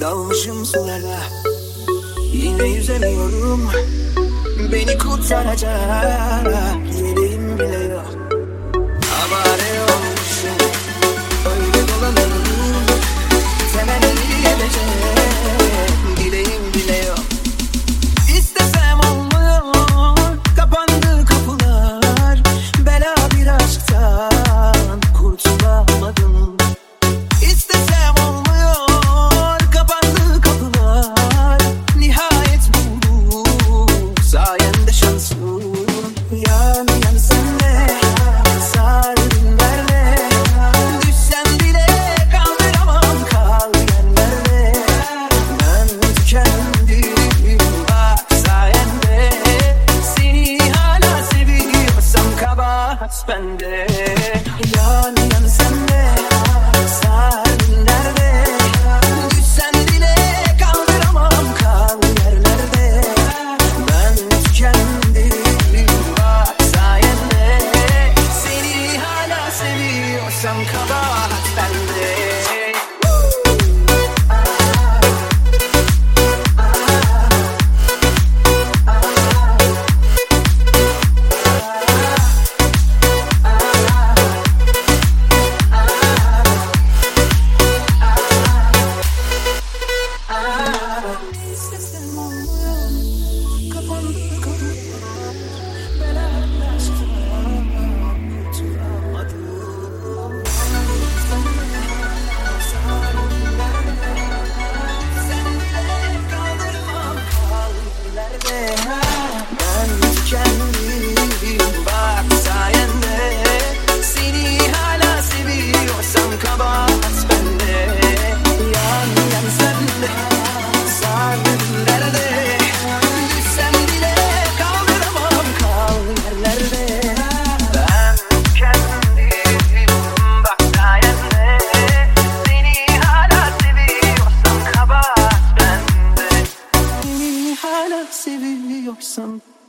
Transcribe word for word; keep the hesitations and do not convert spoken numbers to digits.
Dalmışım sulara, yine yüzemiyorum. Beni kurtaracak yeleğim bile yok. Avare olmuşum, öyle dolanıyorum. Temelli gelecek dileğim bile yok. İstesem olmuyor, kapandı kapılar. Bela bir aşktan kurtulamadım. İstesem olmuyor, kapandı kapılar. Nihayet buldum sayende şansım. Yan yan senle sardın derle. Düşsem bile kaldıramam, kal yerlerde. Ben tükendim bak sayende. Seni hala seviyorsam kabahat bende. Yan yan senle sardın derde. Düşsem bile kaldıramam, kal yerlerde. Ben tükendim bak sayende. Seni hala seviyorsam kabahat bende. İstesem olmuyor, kapandı kapılar. Bela bir aşktan kurtulamadım. Sen bile kaldırmam, kal ileride. Ben tükendim bak sayende. Seni hala seviyorsam kabahat bende. Yan yan senle sardın derde. Düşsem bile kaldıramam, kal yerlerde. Ben tükendim bak sayende. Seni hala seviyorsam kabahat bende. Seni hala seviyorsam